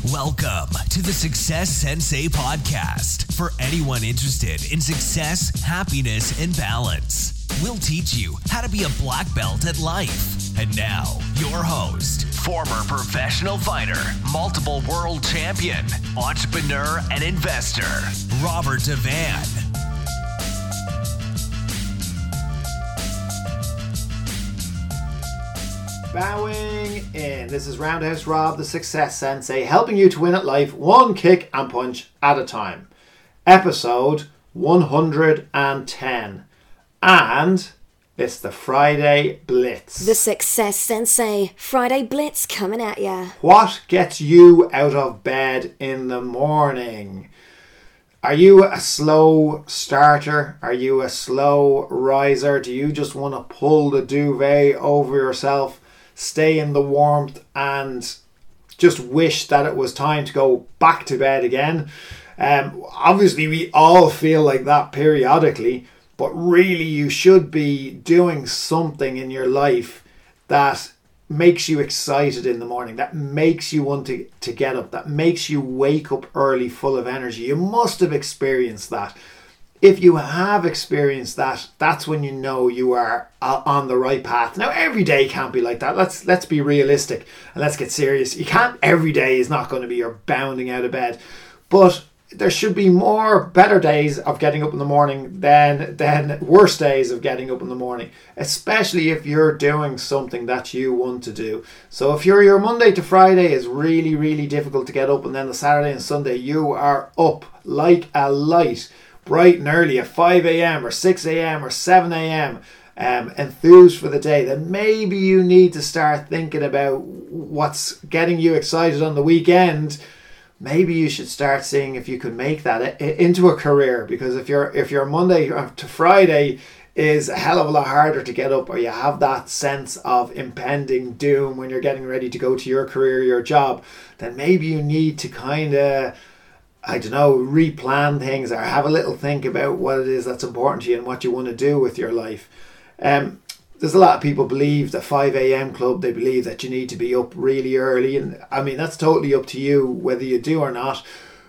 Welcome to the Success Sensei podcast for anyone interested in success, happiness, and balance. We'll teach you how to be a black belt at life. And now, your host, former professional fighter, multiple world champion, entrepreneur, and investor, Robert Devan. Bowing in. This is Roundhouse Rob, the Success Sensei, helping you to win at life one kick and punch at a time. Episode 110. And it's the Friday Blitz. The Success Sensei Friday Blitz coming at ya. What gets you out of bed in the morning? Are you a slow starter? Are you a slow riser? Do you just want to pull the duvet over yourself, stay in the warmth, and just wish that it was time to go back to bed again? Obviously, we all feel like that periodically, but really you should be doing something in your life that makes you excited in the morning, that makes you want to get up, that makes you wake up early full of energy. You must have experienced that. If you have experienced that, that's when you know you are on the right path. Now, every day can't be like that. Let's be realistic and let's get serious. You can't, every day is not going to be you're bounding out of bed. But there should be better days of getting up in the morning than worse days of getting up in the morning, especially if you're doing something that you want to do. So if your Monday to Friday is really, really difficult to get up, and then the Saturday and Sunday you are up like a light, bright and early at 5 a.m. or 6 a.m. or 7 a.m. Enthused for the day, then maybe you need to start thinking about what's getting you excited on the weekend. Maybe you should start seeing if you could make that into a career, because if your Monday to Friday is a hell of a lot harder to get up, or you have that sense of impending doom when you're getting ready to go to your career, your job, then maybe you need to kind of, replan things, or have a little think about what it is that's important to you and what you want to do with your life. There's a lot of people believe the 5 a.m. club. They believe that you need to be up really early. And I mean, that's totally up to you whether you do or not.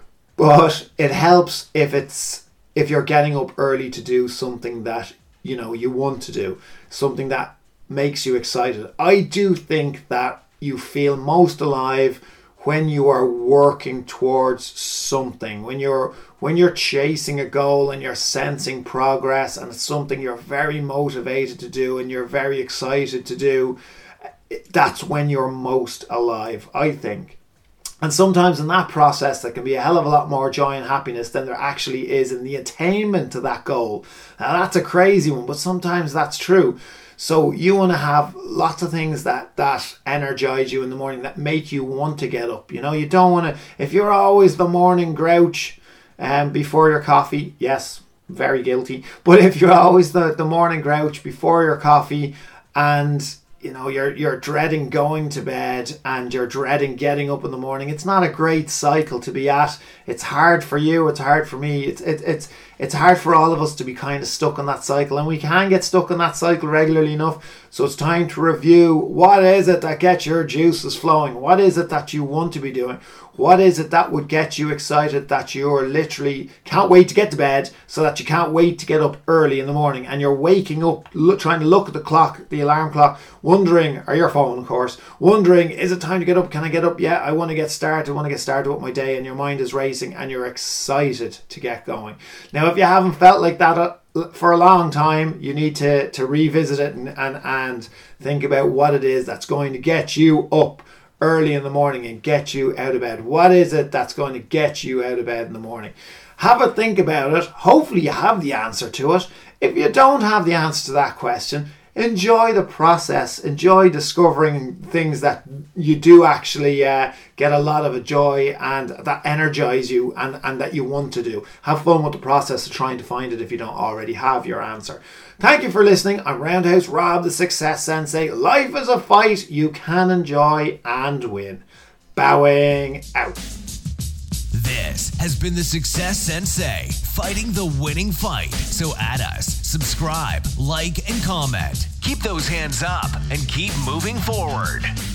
But it helps if you're getting up early to do something that, you want to do. Something that makes you excited. I do think that you feel most alive when you are working towards something, when you're chasing a goal and you're sensing progress, and it's something you're very motivated to do and you're very excited to do, that's when you're most alive, I think. And sometimes in that process there can be a hell of a lot more joy and happiness than there actually is in the attainment to that goal. Now that's a crazy one, but sometimes that's true. So you want to have lots of things that energize you in the morning, that make you want to get up. You don't want to, if you're always the morning grouch before your coffee, yes, very guilty. But if you're always the morning grouch before your coffee, and you're dreading going to bed and you're dreading getting up in the morning, it's not a great cycle to be at. It's hard for you, it's hard for me, it's hard for all of us to be kind of stuck on that cycle, and we can get stuck on that cycle regularly enough. So it's time to review, what is it that gets your juices flowing? What is it that you want to be doing? What is it that would get you excited, that you're literally can't wait to get to bed, so that you can't wait to get up early in the morning, and you're waking up trying to look at the clock, the alarm clock, wondering, or your phone of course, wondering, is it time to get up? Can I get up? Yeah, I want to get started with my day, and your mind is racing and you're excited to get going. Now, if you haven't felt like that for a long time, you need to revisit it and think about what it is that's going to get you up early in the morning and get you out of bed. What is it that's going to get you out of bed in the morning? Have a think about it. Hopefully you have the answer to it. If you don't have the answer to that question, enjoy the process. Enjoy discovering things that you do actually get a lot of joy and that energize you and that you want to do. Have fun with the process of trying to find it if you don't already have your answer. Thank you for listening. I'm Roundhouse Rob, the Success Sensei. Life is a fight you can enjoy and win. Bowing out. This has been the Success Sensei, fighting the winning fight. So add us, subscribe, like, and comment. Keep those hands up and keep moving forward.